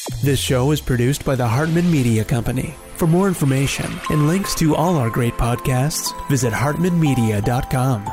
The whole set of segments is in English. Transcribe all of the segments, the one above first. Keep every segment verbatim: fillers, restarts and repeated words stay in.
This show is produced by the Hartman Media Company. For more information and links to all our great podcasts, visit hartman media dot com.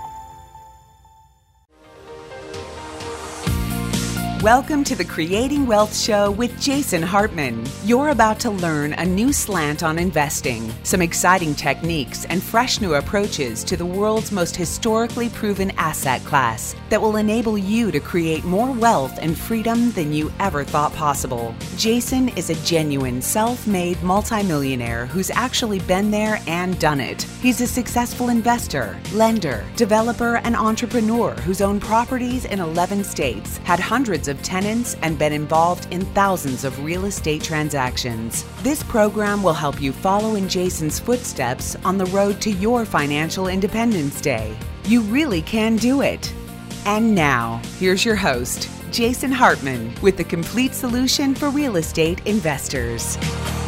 Welcome to the Creating Wealth Show with Jason Hartman. You're about to learn a new slant on investing, some exciting techniques, and fresh new approaches to the world's most historically proven asset class that will enable you to create more wealth and freedom than you ever thought possible. Jason is a genuine self-made multimillionaire who's actually been there and done it. He's a successful investor, lender, developer, and entrepreneur who's owned properties in eleven states, had hundreds of tenants, and been involved in thousands of real estate transactions. This program will help you follow in Jason's footsteps on the road to your financial independence day. You really can do it. And now, here's your host, Jason Hartman, with the complete solution for real estate investors.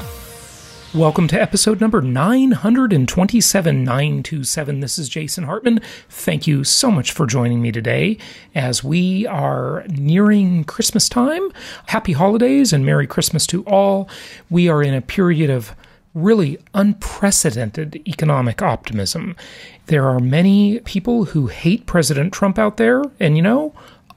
Welcome to episode number nine twenty-seven, nine twenty-seven. This is Jason Hartman. Thank you so much for joining me today as we are nearing Christmas time. Happy holidays and Merry Christmas to all. We are in a period of really unprecedented economic optimism. There are many people who hate President Trump out there, and you know,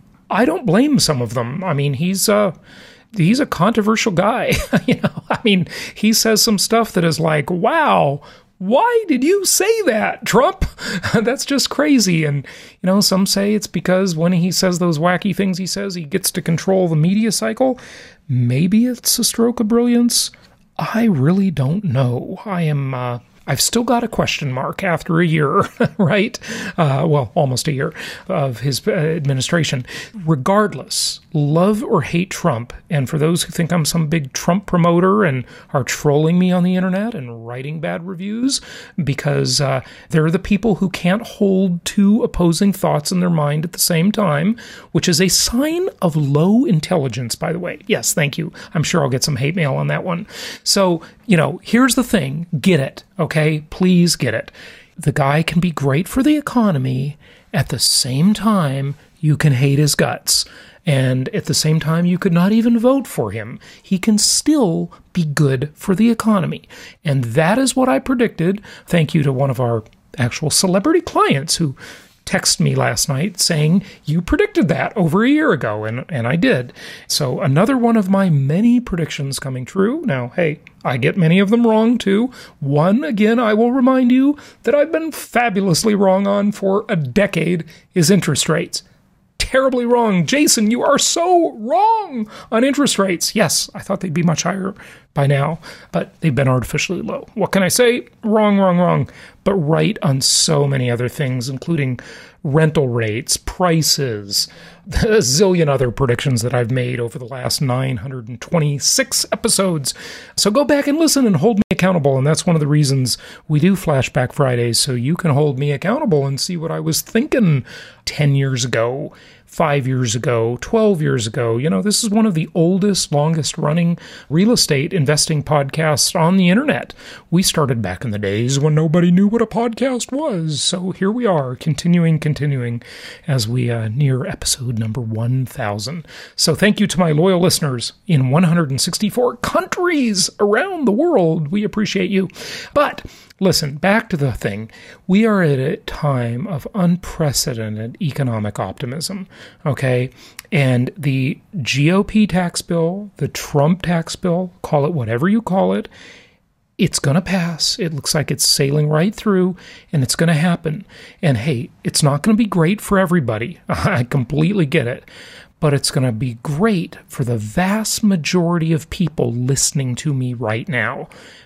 I don't blame some of them. I mean, he's uh He's a controversial guy. you know, I mean, he says some stuff that is like, wow, why did you say that, Trump? That's just crazy. And, you know, some say it's because when he says those wacky things he says, he gets to control the media cycle. Maybe it's a stroke of brilliance. I really don't know. I am... Uh, I've still got a question mark after a year, right? Uh, well, almost a year of his uh, administration. Regardless, love or hate Trump, and for those who think I'm some big Trump promoter and are trolling me on the internet and writing bad reviews, because uh, they're the people who can't hold two opposing thoughts in their mind at the same time, which is a sign of low intelligence, by the way. Yes, thank you. I'm sure I'll get some hate mail on that one. So, you know, here's the thing. Get it. Okay, please get it. The guy can be great for the economy. At the same time, you can hate his guts. And at the same time, you could not even vote for him. He can still be good for the economy. And that is what I predicted. Thank you to one of our actual celebrity clients who texted me last night saying, you predicted that over a year ago, and, and I did. So another one of my many predictions coming true. Now, hey, I get many of them wrong too. One, again, I will remind you that I've been fabulously wrong on for a decade is interest rates. Terribly wrong. Jason, you are so wrong on interest rates. Yes, I thought they'd be much higher by now, but they've been artificially low. What can I say? Wrong, wrong, wrong. But right on so many other things, including rental rates, prices, a zillion other predictions that I've made over the last nine hundred twenty-six episodes. So go back and listen and hold me accountable. And that's one of the reasons we do Flashback Fridays, so you can hold me accountable and see what I was thinking ten years ago, five years ago, twelve years ago. You know, this is one of the oldest, longest running real estate investing podcasts on the internet. We started back in the days when nobody knew what a podcast was. So here we are, continuing, continuing as we uh, near episode number one thousand. So thank you to my loyal listeners in one hundred sixty-four countries around the world. We appreciate you. But listen, back to the thing. We are at a time of unprecedented economic optimism, okay? And the G O P tax bill, the Trump tax bill, call it whatever you call it, it's going to pass. It looks like it's sailing right through, and it's going to happen. And hey, it's not going to be great for everybody. I completely get it. But it's going to be great for the vast majority of people listening to me right now.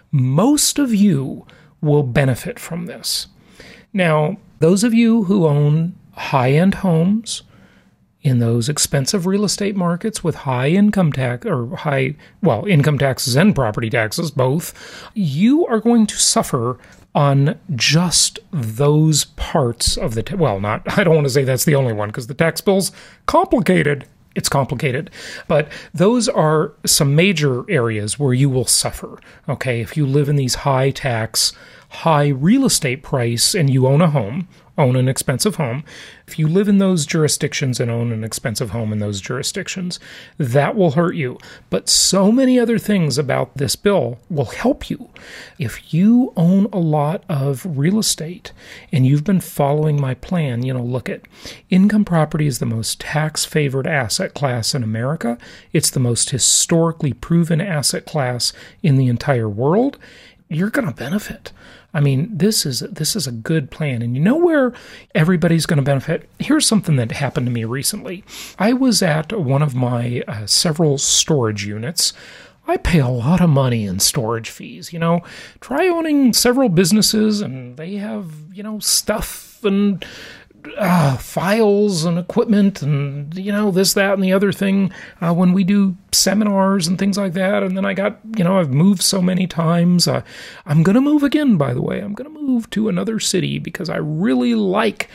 Most of you will benefit from this. Now, those of you who own high-end homes in those expensive real estate markets with high income tax or high, well, income taxes and property taxes, both, you are going to suffer on just those parts of the, ta- well, not, I don't want to say that's the only one because the tax bill's complicated. It's complicated, but those are some major areas where you will suffer, okay? If you live in these high tax, high real estate price and you own a home, own an expensive home, if you live in those jurisdictions and own an expensive home in those jurisdictions, that will hurt you. But so many other things about this bill will help you. If you own a lot of real estate and you've been following my plan, you know, look at income property is the most tax-favored asset class in America. It's the most historically proven asset class in the entire world. You're going to benefit. I mean, this is this is a good plan. And you know where everybody's going to benefit? Here's something that happened to me recently. I was at one of my uh, several storage units. I pay a lot of money in storage fees. You know, try owning several businesses and they have, you know, stuff and Uh, files and equipment and, you know, this, that, and the other thing uh, when we do seminars and things like that. And then I got, you know, I've moved so many times. Uh, I'm going to move again, by the way. I'm going to move to another city because I really like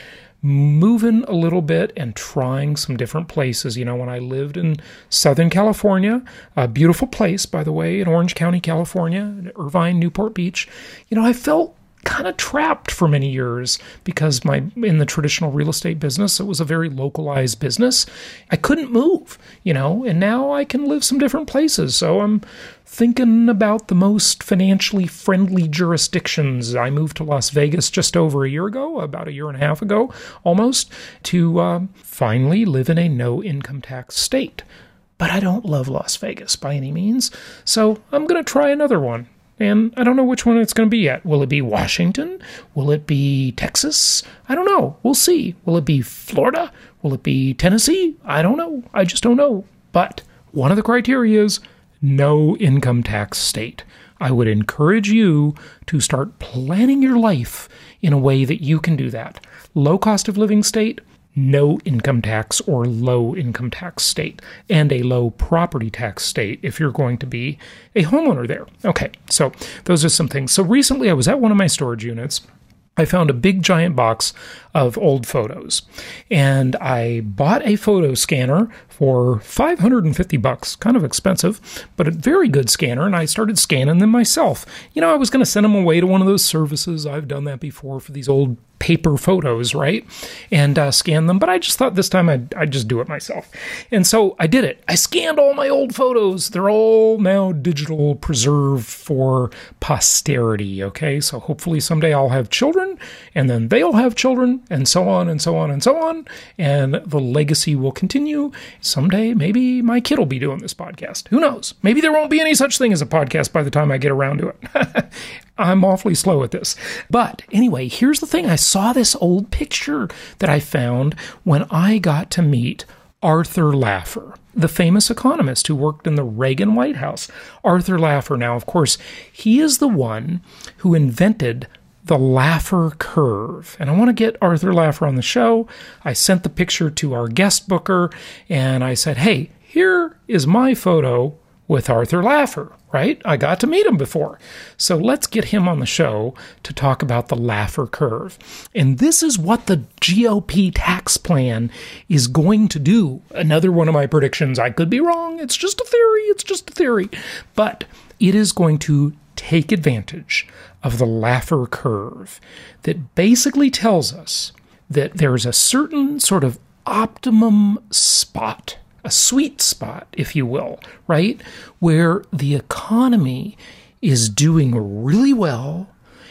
moving a little bit and trying some different places. You know, when I lived in Southern California, a beautiful place, by the way, in Orange County, California, Irvine, Newport Beach, you know, I felt kind of trapped for many years because my in the traditional real estate business, it was a very localized business. I couldn't move, you know, and now I can live some different places. So I'm thinking about the most financially friendly jurisdictions. I moved to Las Vegas just over a year ago, about a year and a half ago, almost, to uh, finally live in a no-income tax state. But I don't love Las Vegas by any means, so I'm going to try another one. And I don't know which one it's going to be yet. Will it be Washington? Will it be Texas? I don't know. We'll see. Will it be Florida? Will it be Tennessee? I don't know. I just don't know. But one of the criteria is no income tax state. I would encourage you to start planning your life in a way that you can do that. Low cost of living state, no income tax or low income tax state, and a low property tax state if you're going to be a homeowner there. Okay, so those are some things. So recently I was at one of my storage units. I found a big giant box of old photos, and I bought a photo scanner for five hundred fifty bucks, kind of expensive, but a very good scanner, and I started scanning them myself. You know, I was going to send them away to one of those services. I've done that before for these old paper photos, right? And uh, scan them. But I just thought this time I'd, I'd just do it myself. And so I did it. I scanned all my old photos. They're all now digital, preserved for posterity, okay? So hopefully someday I'll have children, and then they'll have children, and so on and so on and so on. And the legacy will continue. Someday, maybe my kid will be doing this podcast. Who knows? Maybe there won't be any such thing as a podcast by the time I get around to it. I'm awfully slow at this. But anyway, here's the thing. I saw this old picture that I found when I got to meet Arthur Laffer, the famous economist who worked in the Reagan White House. Arthur Laffer, now, of course, he is the one who invented the Laffer curve. And I want to get Arthur Laffer on the show. I sent the picture to our guest booker, and I said, hey, here is my photo with Arthur Laffer, right? I got to meet him before. So let's get him on the show to talk about the Laffer curve. And this is what the G O P tax plan is going to do. Another one of my predictions. I could be wrong. It's just a theory. It's just a theory. But it is going to take advantage of the Laffer curve that basically tells us that there's a certain sort of optimum spot, a sweet spot, if you will, right? Where the economy is doing really well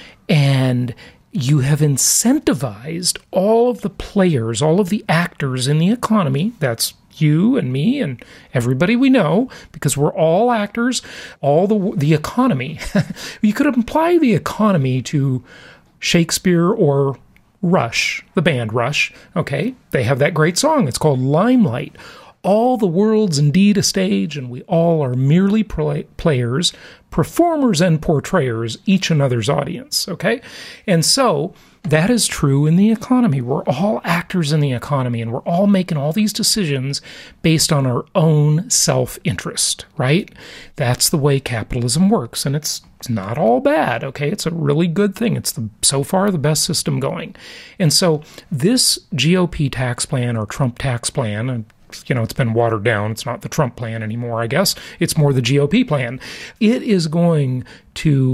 and you have incentivized all of the players, all of the actors in the economy, that's you and me and everybody we know, because we're all actors, all the the economy. You could apply the economy to Shakespeare or Rush, the band Rush, okay? They have that great song. It's called Limelight. All the world's indeed a stage, and we all are merely play- players, performers and portrayers, each another's audience, okay? And so that is true in the economy. We're all actors in the economy, and we're all making all these decisions based on our own self-interest, right? That's the way capitalism works, and it's it's not all bad, okay? It's a really good thing. It's the so far the best system going. And so this G O P tax plan or Trump tax plan, and you know, it's been watered down. It's not the Trump plan anymore, I guess. It's more the G O P plan. It is going to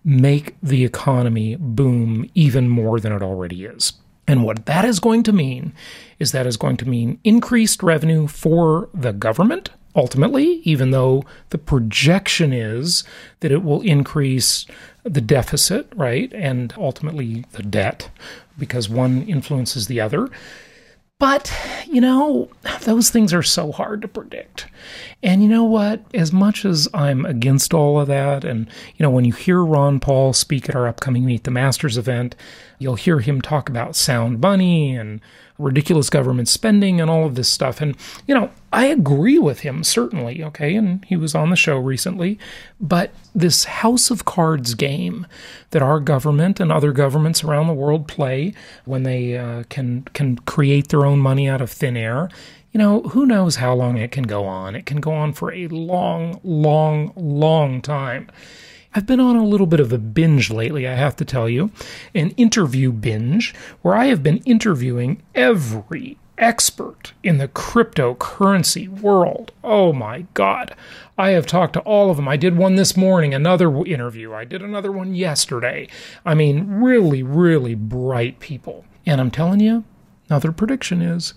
make the economy boom even more than it already is. And what that is going to mean is that is going to mean increased revenue for the government, ultimately, even though the projection is that it will increase the deficit, right, and ultimately the debt, because one influences the other. But, you know, those things are so hard to predict. And you know what? As much as I'm against all of that, and, you know, when you hear Ron Paul speak at our upcoming Meet the Masters event, you'll hear him talk about sound money and ridiculous government spending and all of this stuff. And, you know, I agree with him, certainly, okay? And he was on the show recently. But this House of Cards game that our government and other governments around the world play when they uh, can can create their own money out of thin air, you know, who knows how long it can go on. It can go on for a long, long, long time. I've been on a little bit of a binge lately, I have to tell you, an interview binge, where I have been interviewing every expert in the cryptocurrency world. Oh my God. I have talked to all of them. I did one this morning, another interview. I did another one yesterday. I mean, really, really bright people. And I'm telling you, another prediction is,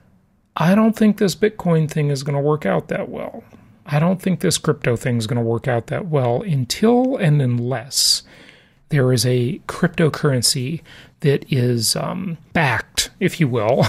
I don't think this Bitcoin thing is going to work out that well. I don't think this crypto thing is going to work out that well until and unless there is a cryptocurrency that is um, backed, if you will.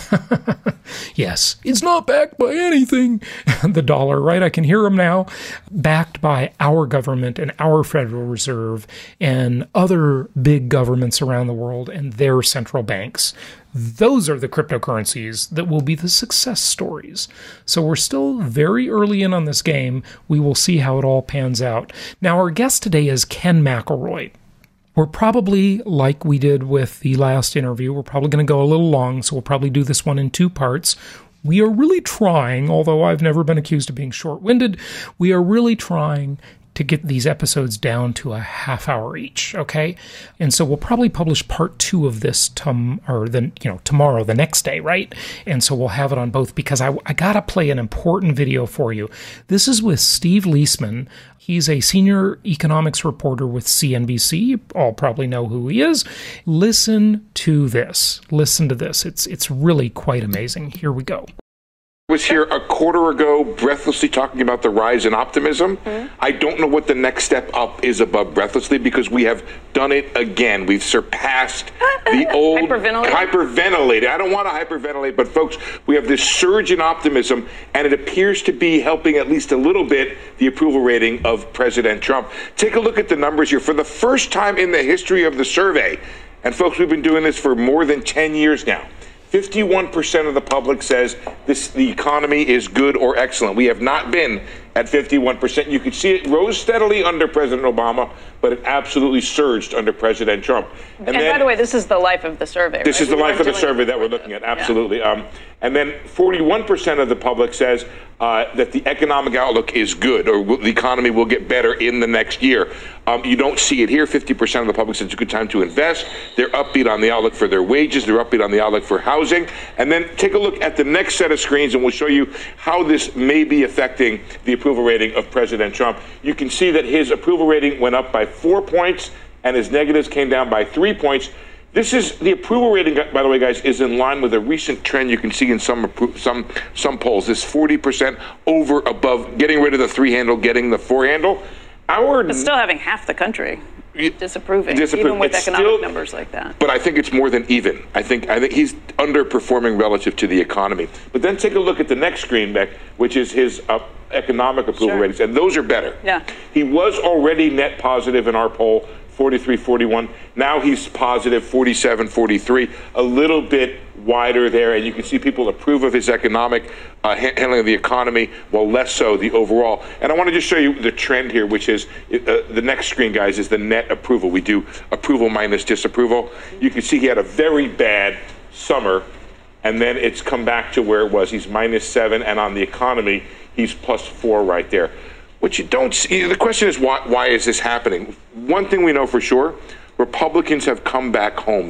Yes, it's not backed by anything. The dollar, right? I can hear them now. Backed by our government and our Federal Reserve and other big governments around the world and their central banks. Those are the cryptocurrencies that will be the success stories. So we're still very early in on this game. We will see how it all pans out. Now, our guest today is Ken McElroy. We're probably, like we did with the last interview, we're probably going to go a little long, so we'll probably do this one in two parts. We are really trying, although I've never been accused of being short-winded, we are really trying to get these episodes down to a half hour each, okay? And so we'll probably publish part two of this tom- or the, you know, tomorrow, the next day, right? And so we'll have it on both because I, I got to play an important video for you. This is with Steve Leisman. He's a senior economics reporter with C N B C. You all probably know who he is. Listen to this. Listen to this. It's it's really quite amazing. Here we go. I was here a quarter ago breathlessly talking about the rise in optimism. Mm-hmm. I don't know what the next step up is above breathlessly because we have done it again. We've surpassed the old hyperventilate. hyperventilate. I don't want to hyperventilate, but folks, we have this surge in optimism, and it appears to be helping at least a little bit the approval rating of President Trump. Take a look at the numbers here. For the first time in the history of the survey, and folks, we've been doing this for more than ten years now, fifty-one percent of the public says this the economy is good or excellent. We have not been at fifty-one percent. You could see it rose steadily under President Obama, but it absolutely surged under President Trump. And, and then, by the way, this is the life of the survey. This right? is the we life of the survey that we're looking at, absolutely. Yeah. Um, and then forty-one percent of the public says uh, that the economic outlook is good, or the economy will get better in the next year. Um, you don't see it here. fifty percent of the public says it's a good time to invest. They're upbeat on the outlook for their wages. They're upbeat on the outlook for housing. And then take a look at the next set of screens, and we'll show you how this may be affecting the approval rating of President Trump. You can see that his approval rating went up by four points, and his negatives came down by three points. This is the approval rating, by the way, guys, is in line with a recent trend you can see in some some some polls. This forty percent over above, getting rid of the three handle, getting the four handle. Our but still having half the country disapproving, disapprove. even with it's economic still, numbers like that. But I think it's more than even. I think I think he's underperforming relative to the economy. But then take a look at the next screen, Beck, which is his uh, economic approval sure. ratings, and those are better. Yeah. He was already net positive in our poll, forty-three forty-one. Now he's positive forty-seven forty-three, a little bit wider there, and you can see people approve of his economic uh, handling of the economy, while less so the overall. And I want to just show you the trend here, which is uh, the next screen, guys, is the net approval. We do approval minus disapproval. You can see he had a very bad summer, and then it's come back to where it was. He's minus seven, and on the economy, he's plus four right there. What you don't see, the question is, why, why is this happening? One thing we know for sure, Republicans have come back home. They've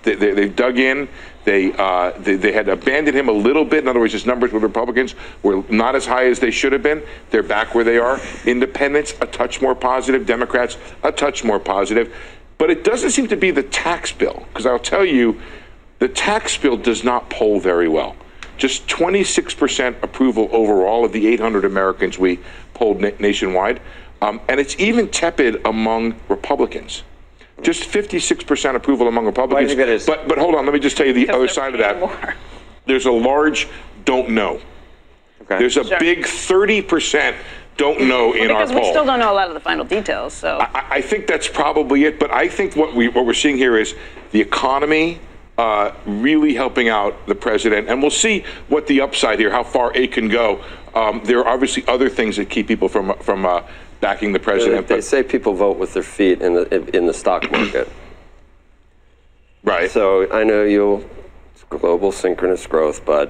They, they, they've dug in. They, uh, they they had abandoned him a little bit. In other words, his numbers with Republicans were not as high as they should have been. They're back where they are. Independents, a touch more positive. Democrats, a touch more positive. But it doesn't seem to be the tax bill, because I'll tell you, the tax bill does not poll very well. Just twenty-six percent approval overall of the eight hundred Americans we polled na- nationwide. Um, and it's even tepid among Republicans. Just fifty-six percent approval among Republicans. Why do you think that is? But, but hold on, let me just tell you the Because other they're side of paying that. more. There's a large don't know. Okay. There's a Sure. big thirty percent don't know in Well, our because we poll. still don't know a lot of the final details, so. I, I think that's probably it. But I think what we what we're seeing here is the economy uh, really helping out the president, and we'll see what the upside here, how far it can go. Um, there are obviously other things that keep people from from uh, backing the president. They but, say people vote with their feet in the in the stock market. right. So I know you'll it's global synchronous growth, but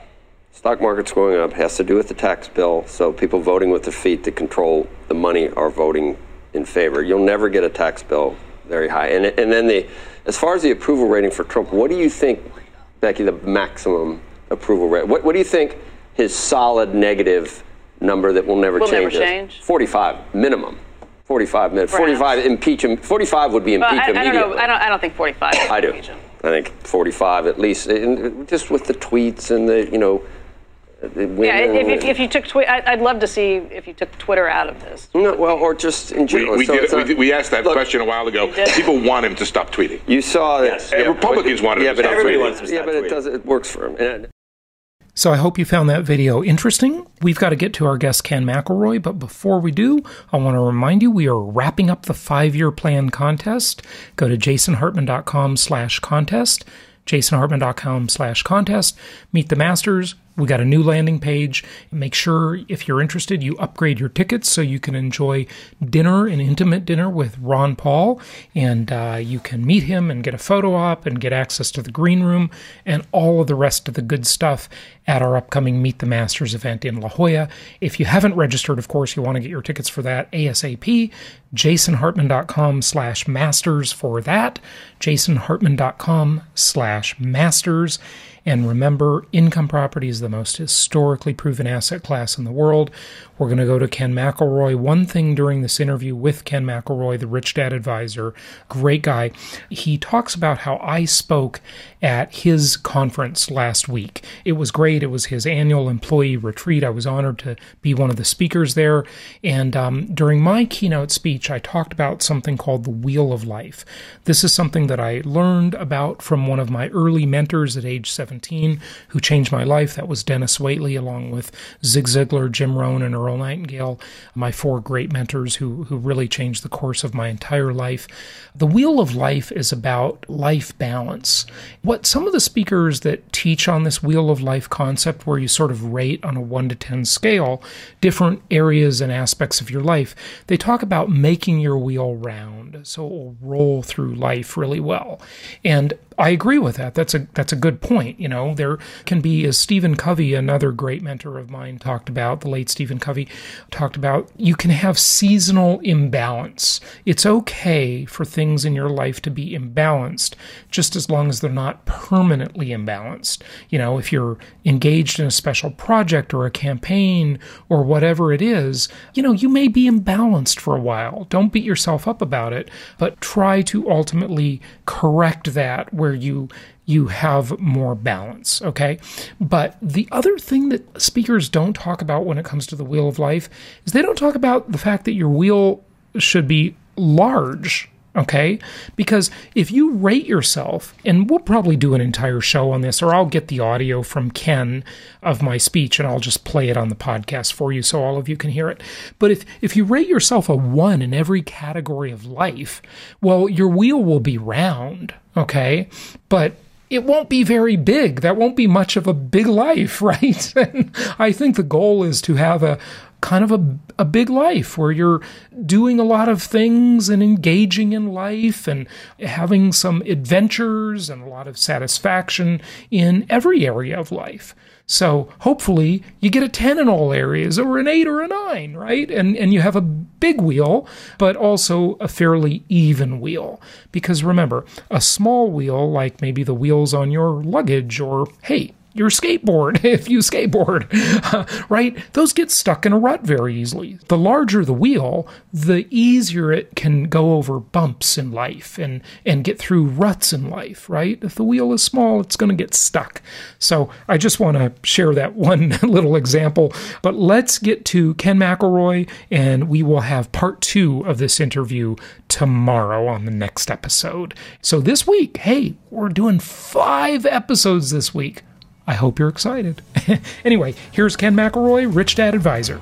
stock market's going up has to do with the tax bill. So people voting with their feet to control the money are voting in favor. You'll never get a tax bill very high. And and then the as far as the approval rating for Trump, what do you think, Becky, the maximum approval rate? What what do you think his solid negative number that will never Will change never is? change? forty-five minimum. forty-five minutes. Perhaps. forty-five impeach him. forty-five would be Well, impeach I, I don't immediately. know. I don't. I don't think forty-five. I do. I think forty-five at least, and just with the tweets and the, you know, the women. Yeah, if, if, if you took Twitter, I'd love to see if you took Twitter out of this. No, well, or just in we, general. we, So did, it's we, not- did- we asked that Look, question a while ago. did. People want him to stop tweeting. You saw Yes. that. Yeah, Republicans wanted yeah, him but to stop everybody tweeting. wants him to Yeah, stop but it tweeting. does. It works for him. And So I hope you found that video interesting. We've got to get to our guest, Ken McElroy, but before we do, I want to remind you we are wrapping up the five-year plan contest. Go to jasonhartman.com slash contest, jasonhartman.com slash contest. Meet the masters. We got a new landing page. Make sure, if you're interested, you upgrade your tickets so you can enjoy dinner, an intimate dinner with Ron Paul, and uh, you can meet him and get a photo op and get access to the green room and all of the rest of the good stuff at our upcoming Meet the Masters event in La Jolla. If you haven't registered, of course, you want to get your tickets for that ASAP. jasonhartman.com slash masters for that. jasonhartman.com slash masters. And remember, income property is the most historically proven asset class in the world. We're going to go to Ken McElroy. One thing during this interview with Ken McElroy, the Rich Dad Advisor, great guy, he talks about how I spoke at his conference last week. It was great. It was his annual employee retreat. I was honored to be one of the speakers there. And um, during my keynote speech, I talked about something called the Wheel of Life. This is something that I learned about from one of my early mentors at age seventeen who changed my life. That was Dennis Waitley, along with Zig Ziglar, Jim Rohn, and Earl Nightingale, my four great mentors who, who really changed the course of my entire life. The Wheel of Life is about life balance. What some of the speakers that teach on this Wheel of Life concept, where you sort of rate on a one to ten scale different areas and aspects of your life, they talk about making your wheel round so it will roll through life really well. And I agree with that. That's a that's a good point. You know, there can be, as Stephen Covey, another great mentor of mine, talked about, the late Stephen Covey talked about, you can have seasonal imbalance. It's okay for things in your life to be imbalanced, just as long as they're not permanently imbalanced. You know, if you're engaged in a special project or a campaign or whatever it is, you know, you may be imbalanced for a while. Don't beat yourself up about it, but try to ultimately correct that where you you have more balance, okay? But the other thing that speakers don't talk about when it comes to the Wheel of Life is they don't talk about the fact that your wheel should be large, okay? Because if you rate yourself, and we'll probably do an entire show on this, or I'll get the audio from Ken of my speech and I'll just play it on the podcast for you so all of you can hear it. But if, if you rate yourself a one in every category of life, well, your wheel will be round, okay? But it won't be very big. That won't be much of a big life, right? And I think the goal is to have a kind of a, a big life where you're doing a lot of things and engaging in life and having some adventures and a lot of satisfaction in every area of life. So hopefully you get a ten in all areas, or an eight or a nine, right? And and you have a big wheel, but also a fairly even wheel. Because remember, a small wheel, like maybe the wheels on your luggage, or, hey, your skateboard, if you skateboard, right? Those get stuck in a rut very easily. The larger the wheel, the easier it can go over bumps in life and, and get through ruts in life, right? If the wheel is small, it's going to get stuck. So I just want to share that one little example. But let's get to Ken McElroy, and we will have part two of this interview tomorrow on the next episode. So this week, hey, we're doing five episodes this week. I hope you're excited. Anyway, here's Ken McElroy, Rich Dad Advisor.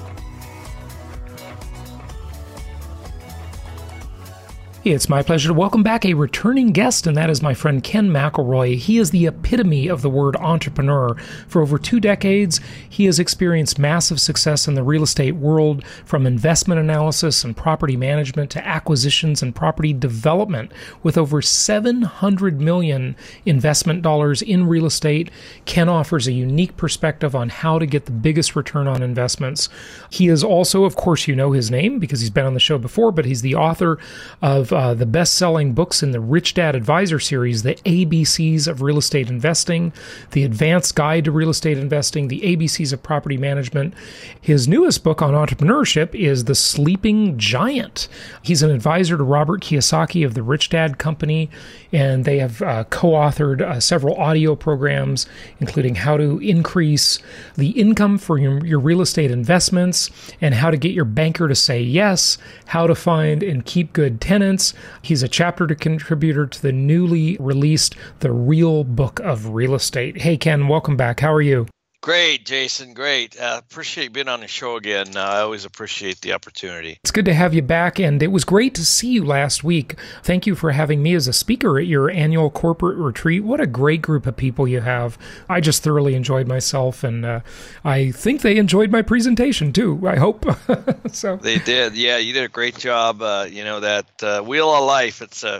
It's my pleasure to welcome back a returning guest, and that is my friend Ken McElroy. He is the epitome of the word entrepreneur. For over two decades, he has experienced massive success in the real estate world, from investment analysis and property management to acquisitions and property development. With over seven hundred million dollars investment dollars in real estate, Ken offers a unique perspective on how to get the biggest return on investments. He is also, of course, you know his name because he's been on the show before, but he's the author of Uh, the best-selling books in the Rich Dad Advisor series, The A B Cs of Real Estate Investing, The Advanced Guide to Real Estate Investing, The A B Cs of Property Management. His newest book on entrepreneurship is The Sleeping Giant. He's an advisor to Robert Kiyosaki of the Rich Dad Company, and they have uh, co-authored uh, several audio programs, including how to increase the income for your, your real estate investments, and how to get your banker to say yes, how to find and keep good tenants. He's a chapter contributor to the newly released The Real Book of Real Estate. Hey, Ken, welcome back. How are you? Great, Jason. Great. Uh, appreciate being on the show again. Uh, I always appreciate the opportunity. It's good to have you back, and it was great to see you last week. Thank you for having me as a speaker at your annual corporate retreat. What a great group of people you have. I just thoroughly enjoyed myself, and uh, I think they enjoyed my presentation too, I hope. So They did. Yeah, you did a great job. Uh, you know, that uh, Wheel of Life, it's a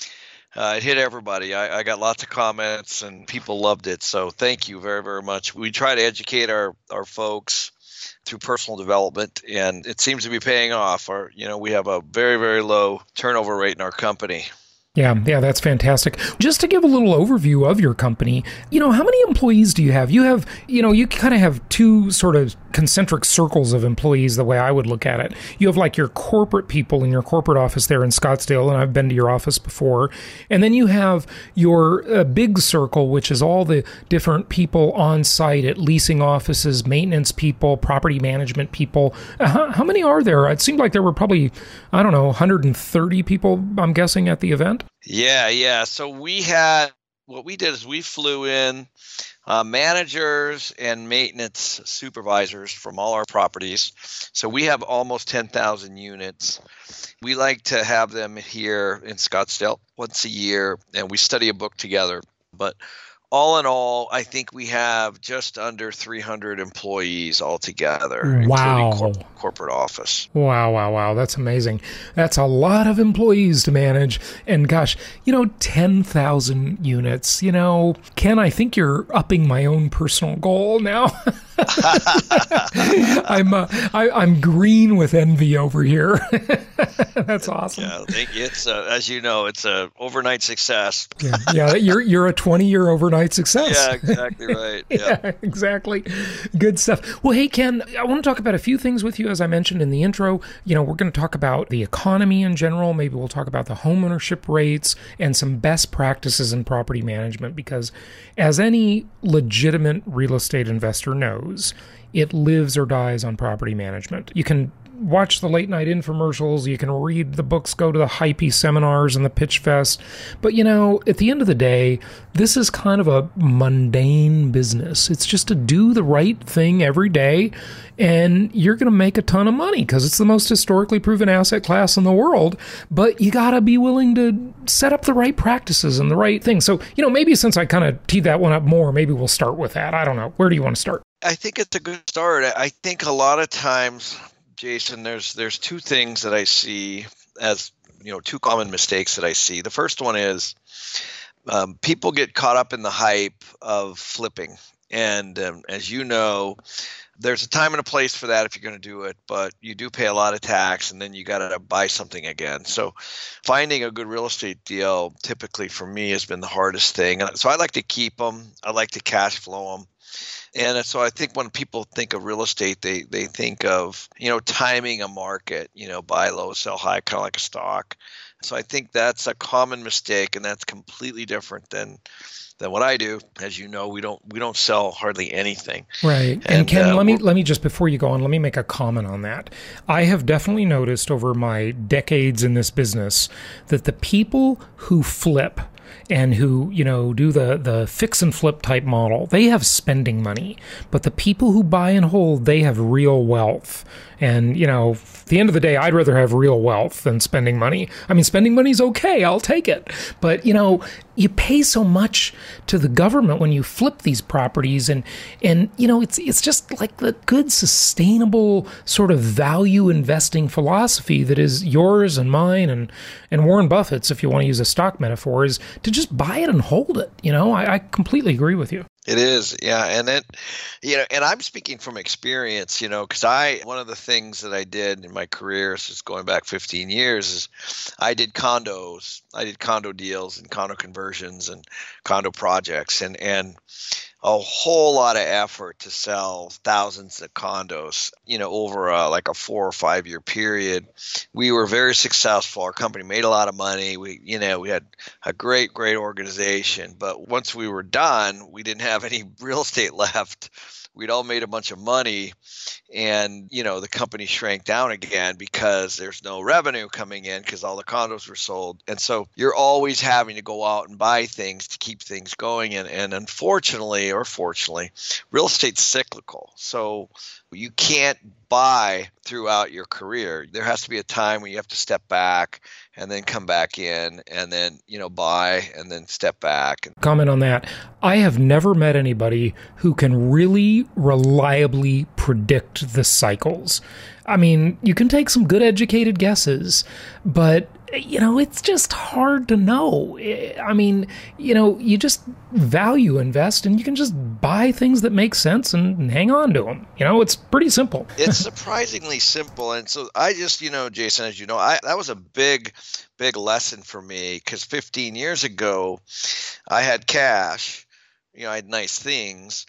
Uh, it hit everybody. I, I got lots of comments and people loved it. So thank you very, very much. We try to educate our, our folks through personal development, and it seems to be paying off. Our, you know, we have a very, very low turnover rate in our company. Yeah, yeah, that's fantastic. Just to give a little overview of your company, you know, how many employees do you have? You have, you know, you kind of have two sort of concentric circles of employees, the way I would look at it. You have like your corporate people in your corporate office there in Scottsdale, and I've been to your office before. And then you have your uh, big circle, which is all the different people on site at leasing offices, maintenance people, property management people. Uh, how, how many are there? It seemed like there were probably, I don't know, one hundred thirty people, I'm guessing, at the event. Yeah, yeah. So we had, what we did is we flew in uh, managers and maintenance supervisors from all our properties. So we have almost ten thousand units. We like to have them here in Scottsdale once a year, and we study a book together. But all in all, I think we have just under three hundred employees altogether, wow. including corp- corporate office. Wow, wow, wow. That's amazing. That's a lot of employees to manage. And gosh, you know, ten thousand units, you know, Ken, I think you're upping my own personal goal now. I'm uh, I, I'm green with envy over here. That's awesome. Yeah, I think it's uh, as you know, it's a overnight success. yeah, yeah, you're you're a twenty year overnight success. Yeah, exactly right. Yeah. Yeah, exactly. Good stuff. Well, hey, Ken, I want to talk about a few things with you. As I mentioned in the intro, you know, we're going to talk about the economy in general. Maybe we'll talk about the homeownership rates and some best practices in property management, because as any legitimate real estate investor knows, it lives or dies on property management. You can watch the late night infomercials, you can read the books, go to the hypey seminars and the pitch fest. But, you know, at the end of the day, this is kind of a mundane business. It's just to do the right thing every day, and you're going to make a ton of money because it's the most historically proven asset class in the world. But you got to be willing to set up the right practices and the right things. So, you know, maybe since I kind of teed that one up more, maybe we'll start with that. I don't know. Where do you want to start? I think it's a good start. I think a lot of times, Jason, there's there's two things that I see as, you know, two common mistakes that I see. The first one is um, people get caught up in the hype of flipping. And um, as you know, there's a time and a place for that if you're going to do it, but you do pay a lot of tax, and then you got to buy something again. So finding a good real estate deal typically for me has been the hardest thing. So I like to keep them. I like to cash flow them. And so I think when people think of real estate, they they think of, you know, timing a market, you know, buy low, sell high, kind of like a stock. So I think that's a common mistake, and that's completely different than than what I do. As you know, we don't we don't sell hardly anything. Right. And, and Ken, uh, let me let me just before you go on, let me make a comment on that. I have definitely noticed over my decades in this business that the people who flip and who, you know, do the, the fix and flip type model, they have spending money. But the people who buy and hold, they have real wealth. And, you know, at the end of the day, I'd rather have real wealth than spending money. I mean, spending money is okay. I'll take it. But, you know, you pay so much to the government when you flip these properties. And, and you know, it's it's just like the good, sustainable sort of value investing philosophy that is yours and mine and, and Warren Buffett's, if you want to use a stock metaphor, is to just buy it and hold it. You know, I, I completely agree with you. It is, yeah, and it, you know, and I'm speaking from experience, you know, because I one of the things that I did in my career, since going back fifteen years, is I did condos, I did condo deals and condo conversions and condo projects, and and a whole lot of effort to sell thousands of condos, you know, over a, like a four or five year period. We were very successful. Our company made a lot of money. We, you know, we had a great, great organization. But once we were done, we didn't have any real estate left. We'd all made a bunch of money, and, you know, the company shrank down again because there's no revenue coming in because all the condos were sold. And so you're always having to go out and buy things to keep things going. And, and unfortunately, or fortunately, real estate's cyclical. So you can't buy throughout your career. There has to be a time when you have to step back and then come back in and then, you know, buy and then step back. Comment on that. I have never met anybody who can really reliably predict the cycles. I mean, you can take some good educated guesses, but, you know, it's just hard to know. I mean, you know, you just value invest and you can just buy things that make sense and, and hang on to them. You know, it's pretty simple. It's surprisingly simple. And so I just, you know, Jason, as you know, I that was a big, big lesson for me because fifteen years ago, I had cash, you know, I had nice things,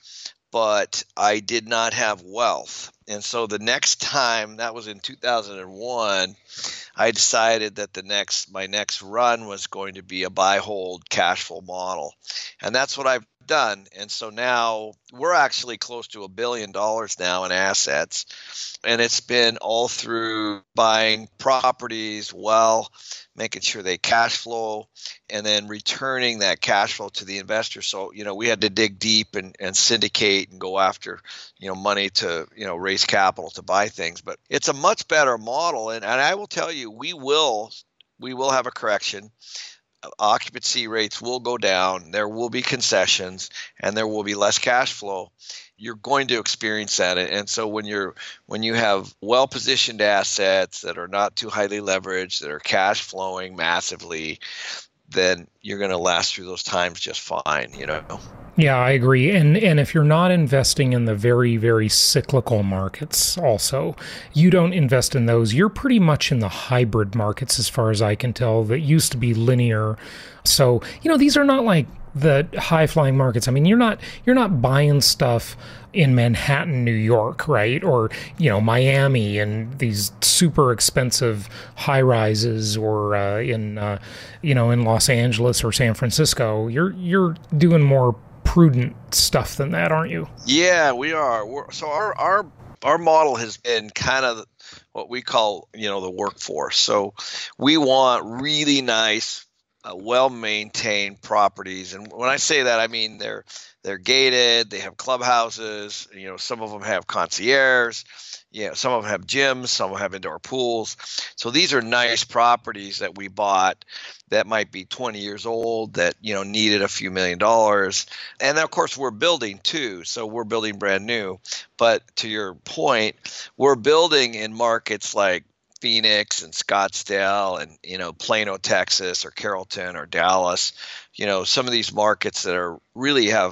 but I did not have wealth. And so the next time, that was in two thousand one, I decided that the next my next run was going to be a buy, hold, cash flow model. And that's what I've done. And so now we're actually close to a billion dollars now in assets. And it's been all through buying properties well, making sure they cash flow, and then returning that cash flow to the investor. So, you know, we had to dig deep and, and syndicate and go after, you know, money to, you know, raise capital to buy things. But it's a much better model. And, and I will tell you, we will, we will have a correction. Occupancy rates will go down. There will be concessions, and there will be less cash flow. You're going to experience that. And so when you're when you have well-positioned assets that are not too highly leveraged, that are cash flowing massively, then you're going to last through those times just fine, you know. Yeah, I agree. And and if you're not investing in the very, very cyclical markets also, you don't invest in those. You're pretty much in the hybrid markets as far as I can tell that used to be linear. So, you know, these are not like the high-flying markets. I mean, you're not you're not buying stuff in Manhattan, New York, right? Or, you know, Miami and these super expensive high-rises, or uh, in uh, you know, in Los Angeles or San Francisco. You're you're doing more prudent stuff than that, aren't you? Yeah, we are. We're, so our our our model has been kind of what we call, you know, the workforce. So we want really nice, Uh, well-maintained properties. And when I say that, I mean they're they're gated, they have clubhouses, you know, some of them have concierge, you know, some of them have gyms, some of them have indoor pools. So these are nice properties that we bought that might be twenty years old, that, you know, needed a few million dollars. And then, of course, we're building too. So we're building brand new. But to your point, we're building in markets like Phoenix and Scottsdale and, you know, Plano, Texas, or Carrollton or Dallas, you know, some of these markets that are really have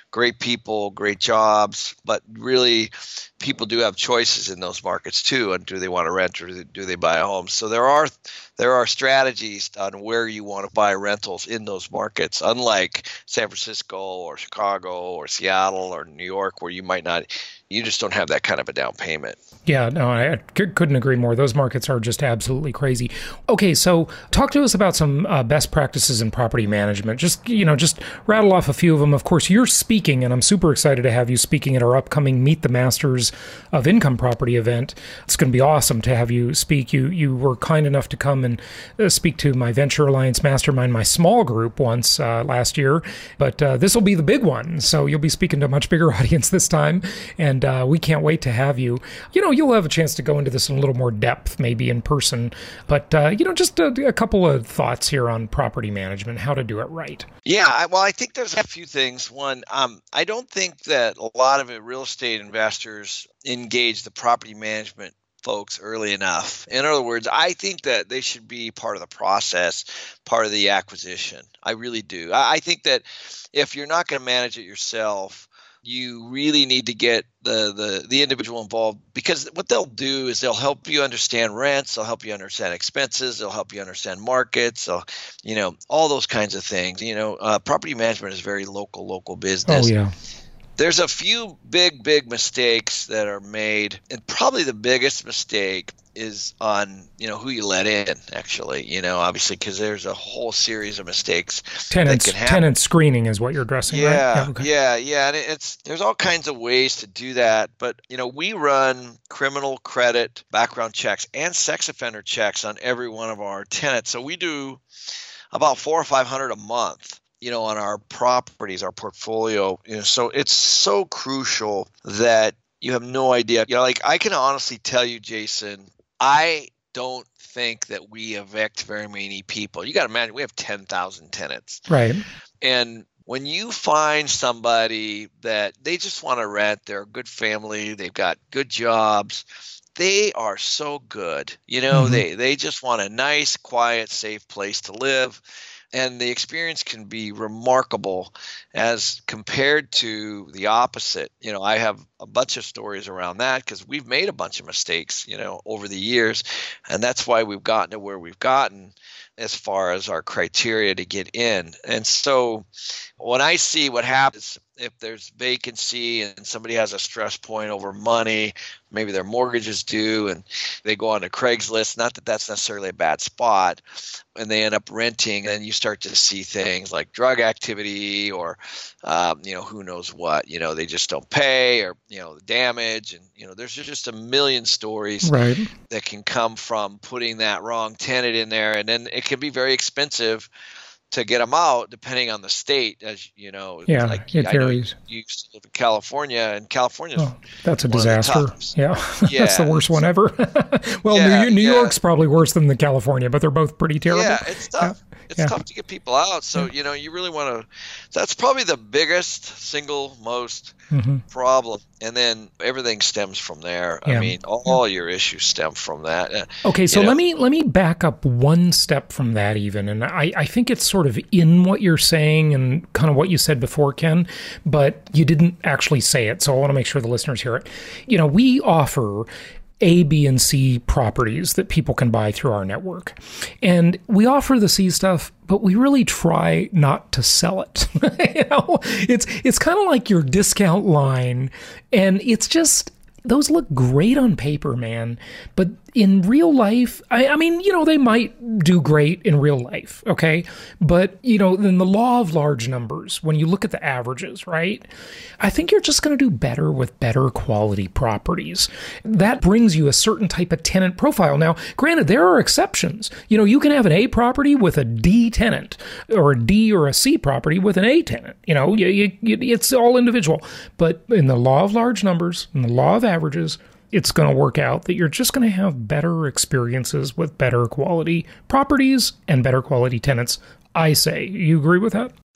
great people, great jobs, but really people do have choices in those markets too. And do they want to rent or do they buy a home? So there are there are strategies on where you want to buy rentals in those markets, unlike San Francisco or Chicago or Seattle or New York, where you might not, you just don't have that kind of a down payment. Yeah, no, I c- couldn't agree more. Those markets are just absolutely crazy. Okay, so talk to us about some uh, best practices in property management. Just, you know, just rattle off a few of them. Of course, you're speaking, and I'm super excited to have you speaking at our upcoming Meet the Masters of Income Property event. It's going to be awesome to have you speak. You you were kind enough to come and uh, speak to my Venture Alliance Mastermind, my small group once uh, last year, but uh, this will be the big one. So you'll be speaking to a much bigger audience this time, and uh, we can't wait to have you. You know, you'll have a chance to go into this in a little more depth, maybe in person, but uh, you know, just a, a couple of thoughts here on property management, how to do it right. Yeah, I, well, I think there's a few things. One, um, I don't think that a lot of it, real estate investors engage the property management folks early enough. In other words, I think that they should be part of the process, part of the acquisition. I really do. I, I think that if you're not going to manage it yourself, you really need to get the, the the individual involved, because what they'll do is they'll help you understand rents, they'll help you understand expenses, they'll help you understand markets, so you know, all those kinds of things. You know, uh, property management is very local, local business. Oh yeah. There's a few big, big mistakes that are made, and probably the biggest mistake is on, you know, who you let in, actually, you know, obviously, because there's a whole series of mistakes. Tenants, that can happen. tenant screening is what you're addressing, yeah, right? Yeah, okay. yeah, yeah. And it's, there's all kinds of ways to do that. But, you know, we run criminal credit background checks and sex offender checks on every one of our tenants. So we do about four or five hundred a month, you know, on our properties, our portfolio. You know, so it's so crucial that you have no idea. You know, like I can honestly tell you, Jason, I don't think that we evict very many people. You got to imagine we have ten thousand tenants. Right. And when you find somebody that they just want to rent, they're a good family, they've got good jobs, they are so good. You know, mm-hmm. they, they just want a nice, quiet, safe place to live. And the experience can be remarkable as compared to the opposite. You know, I have a bunch of stories around that because we've made a bunch of mistakes, you know, over the years. And that's why we've gotten to where we've gotten as far as our criteria to get in. And so when I see what happens, if there's vacancy and somebody has a stress point over money, maybe their mortgage is due and they go on to Craigslist, not that that's necessarily a bad spot, and they end up renting, and you start to see things like drug activity or, um, you know, who knows what, you know, they just don't pay, or, you know, the damage. And, you know, there's just a million stories right. that can come from putting that wrong tenant in there. And then it can be very expensive to get them out, depending on the state, as you know. Yeah, like, it I varies. You used to live in California, and California oh, that's a disaster. Yeah, yeah. That's the worst one ever. well, yeah, New, New yeah. York's probably worse than the California, but they're both pretty terrible. Yeah, it's tough. Yeah. It's yeah. tough to get people out. So, you know, you really want to – that's probably the biggest, single most mm-hmm. problem. And then everything stems from there. Yeah. I mean, all your issues stem from that. Okay, so you know, let me let me back up one step from that even. And I, I think it's sort of in what you're saying and kind of what you said before, Ken, but you didn't actually say it. So I want to make sure the listeners hear it. You know, we offer A, B, and C properties that people can buy through our network. And we offer the C stuff, but we really try not to sell it. you know, it's it's kind of like your discount line, and it's just, those look great on paper, man. But in real life, I, I mean, you know, they might do great in real life, okay? But, you know, in the law of large numbers, when you look at the averages, right? I think you're just going to do better with better quality properties. That brings you a certain type of tenant profile. Now, granted, there are exceptions. You know, you can have an A property with a D tenant, or a D or a C property with an A tenant. You know, you, you, it's all individual. But in the law of large numbers, in the law of averages, it's going to work out that you're just going to have better experiences with better quality properties and better quality tenants. I say. You agree with that?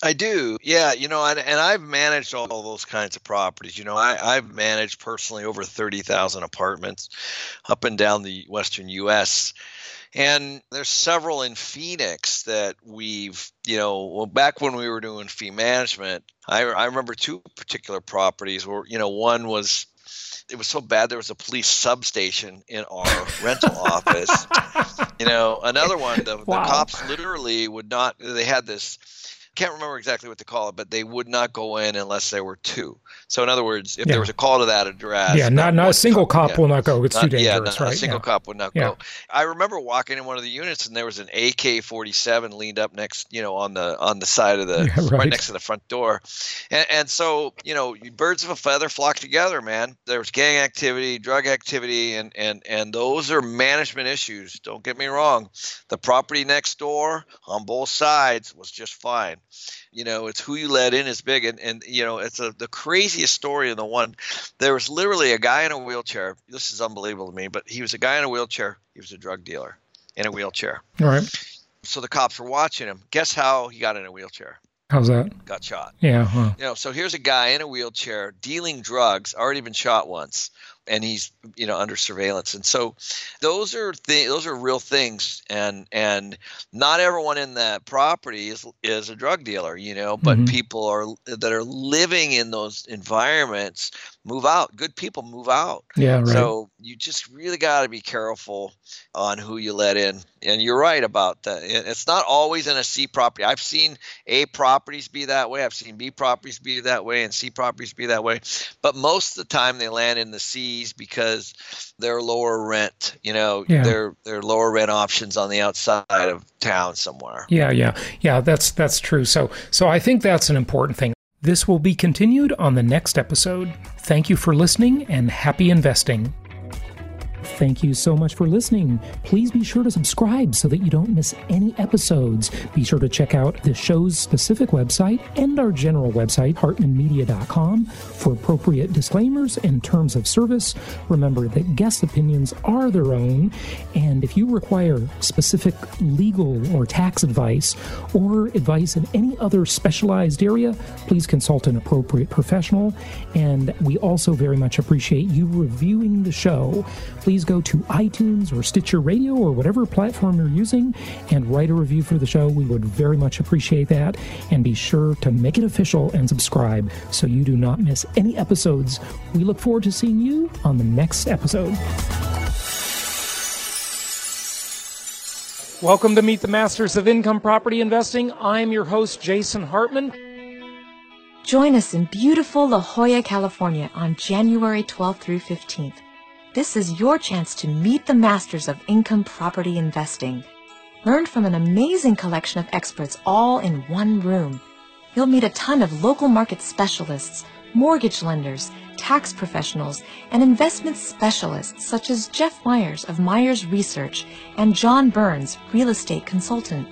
I do. Yeah. You know, and, and I've managed all those kinds of properties. You know, I, I've managed personally over thirty thousand apartments up and down the Western U S. And there's several in Phoenix that we've, you know, well, back when we were doing fee management, I, I remember two particular properties where, you know, one was, it was so bad there was a police substation in our rental office. You know, another one, the, wow. the cops literally would not, they had this, can't remember exactly what to call it, but they would not go in unless there were two. So in other words, if yeah. there was a call to that address. Yeah, not, not a single cop, cop yeah. will not go. It's not, too dangerous, yeah, not, right? A single yeah. cop would not yeah. go. I remember walking in one of the units and there was an A K forty-seven leaned up next, you know, on the on the side of the, yeah, right. right next to the front door. And, and so, you know, birds of a feather flock together, man. There was gang activity, drug activity, and, and, and those are management issues. Don't get me wrong. The property next door on both sides was just fine. You know, it's who you let in is big. And, and you know, it's a, the craziest story in the one. There was literally a guy in a wheelchair. This is unbelievable to me, but he was a guy in a wheelchair. He was a drug dealer in a wheelchair. All right. So the cops were watching him. Guess how he got in a wheelchair? How's that? Got shot. Yeah. Huh. You know, so here's a guy in a wheelchair dealing drugs, already been shot once. And he's, you know, under surveillance. And so those are th- those are real things. And and not everyone in that property is is a drug dealer, you know, but mm-hmm. people are that are living in those environments move out. Good people move out. Yeah, right. So you just really got to be careful on who you let in. And you're right about that. It's not always in a C property. I've seen A properties be that way. I've seen B properties be that way and C properties be that way. But most of the time they land in the C because they're lower rent, you know, yeah. they're they're lower rent options on the outside of town somewhere. Yeah, yeah, yeah. That's that's true. So so I think that's an important thing. This will be continued on the next episode. Thank you for listening and happy investing. Thank you so much for listening. Please be sure to subscribe so that you don't miss any episodes. Be sure to check out the show's specific website and our general website, hartman media dot com, for appropriate disclaimers and terms of service. Remember that guest opinions are their own, and if you require specific legal or tax advice or advice in any other specialized area, please consult an appropriate professional. And we also very much appreciate you reviewing the show. Please go to iTunes or Stitcher Radio or whatever platform you're using and write a review for the show. We would very much appreciate that. And be sure to make it official and subscribe so you do not miss any episodes. We look forward to seeing you on the next episode. Welcome to Meet the Masters of Income Property Investing. I'm your host, Jason Hartman. Join us in beautiful La Jolla, California on January twelfth through fifteenth. This is your chance to meet the masters of income property investing. Learn from an amazing collection of experts all in one room. You'll meet a ton of local market specialists, mortgage lenders, tax professionals, and investment specialists such as Jeff Myers of Myers Research and John Burns, real estate consultant.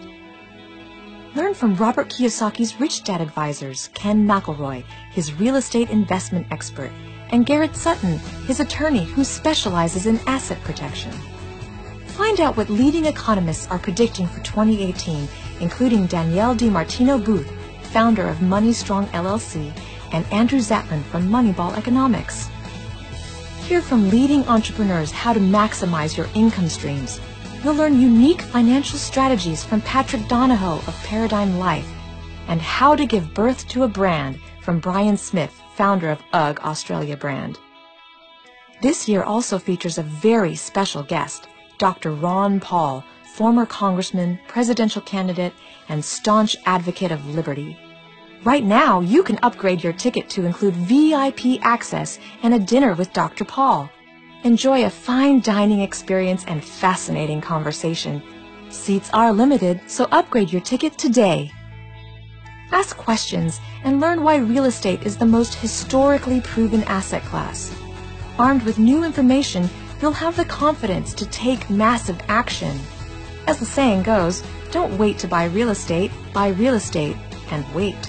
Learn from Robert Kiyosaki's Rich Dad advisors, Ken McElroy, his real estate investment expert, and Garrett Sutton, his attorney who specializes in asset protection. Find out what leading economists are predicting for twenty eighteen, including Danielle DiMartino Booth, founder of Money Strong L L C, and Andrew Zatlin from Moneyball Economics. Hear from leading entrepreneurs how to maximize your income streams. You'll learn unique financial strategies from Patrick Donahoe of Paradigm Life, and how to give birth to a brand from Brian Smith, founder of U G G Australia brand. This year also features a very special guest, Doctor Ron Paul, former congressman, presidential candidate, and staunch advocate of liberty. Right now, you can upgrade your ticket to include V I P access and a dinner with Doctor Paul. Enjoy a fine dining experience and fascinating conversation. Seats are limited, so upgrade your ticket today. Ask questions and learn why real estate is the most historically proven asset class. Armed with new information, you'll have the confidence to take massive action. As the saying goes, don't wait to buy real estate, buy real estate and wait.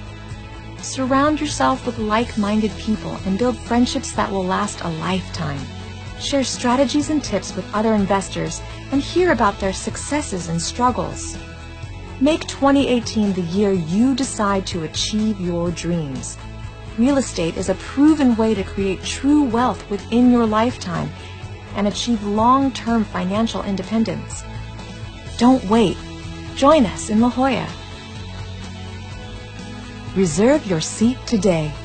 Surround yourself with like-minded people and build friendships that will last a lifetime. Share strategies and tips with other investors and hear about their successes and struggles. Make twenty eighteen the year you decide to achieve your dreams. Real estate is a proven way to create true wealth within your lifetime and achieve long-term financial independence. Don't wait. Join us in La Jolla. Reserve your seat today.